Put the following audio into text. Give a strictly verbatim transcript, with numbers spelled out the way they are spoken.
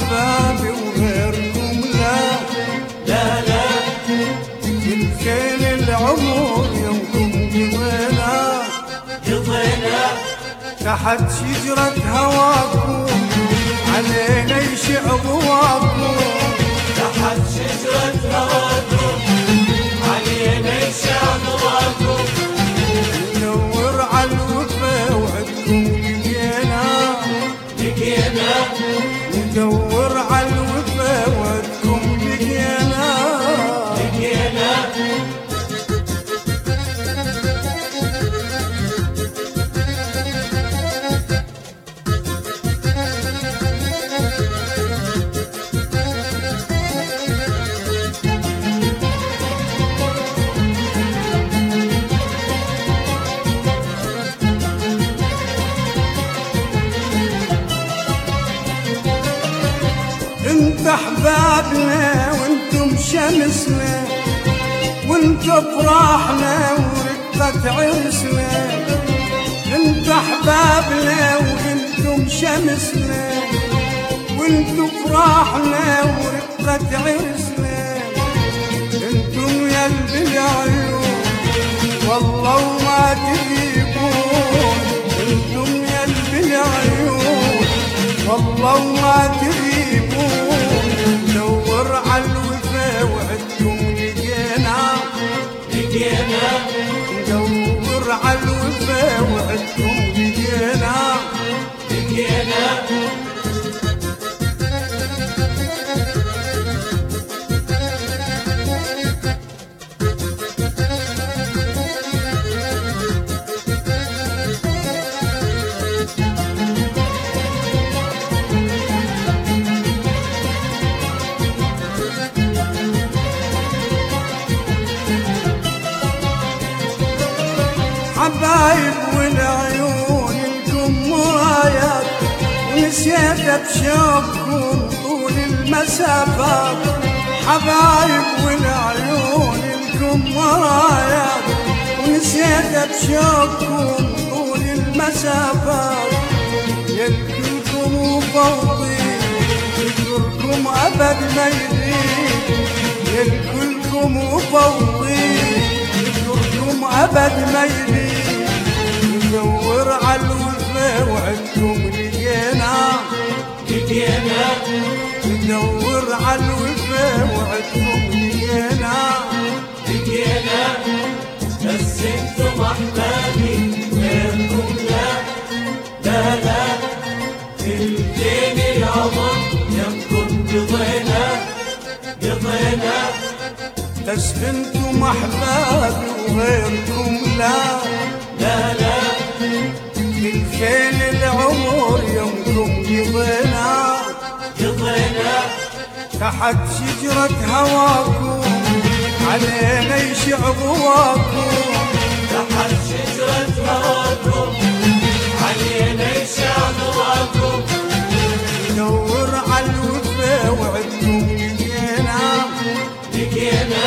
أحبابي وغيركم لا لا لا من خيل العمر يومكم قضينا قضينا تحت شجرة هواكم علينا يشع ضواكم تحت شجرة هواكم علينا يشع ضواكم ندور على الوفا وعدكم لقينا لقينا ندور على الوفا وعدكم لقينا لقينا انت احبابنا وانتم شمسنا وانت افراحنا ورقة عرسنا انت احبابنا وانتم شمسنا وانت افراحنا ورقة عرسنا انتم يا العيون والله وما تغيبون انتم يا العيون والله وما تغيبون ندور على الوفا وعدكم لقينا لقينا ندور على الوفا وعدكم لقينا لقينا حبايب والعيون لكم مرايات ونسيت بشوقكم طول المسافات حبايب والعيون لكم مرايات ونسيت بشوقكم طول المسافات يلكلكم وفوضي يذكركم أبد ما يغيب يلكلكم وفوضي يذكركم أبد ما يغيب ندور على الوفا وعدكم لقينا لقينا ندور على الوفا وعدكم لقينا لقينا بس انتم احبابي غيركم لا لا لا تلتين العمر يمكن قضينا قضينا بس انتم احبابي وغيركم لا لا لا من خيل العمر يومكم قضينا قضينا تحت شجرة هواكم علينا يشع ضواكم تحت شجرة هواكم علينا يشع ضواكم ندور على الوفا وعدكم لقينا لقينا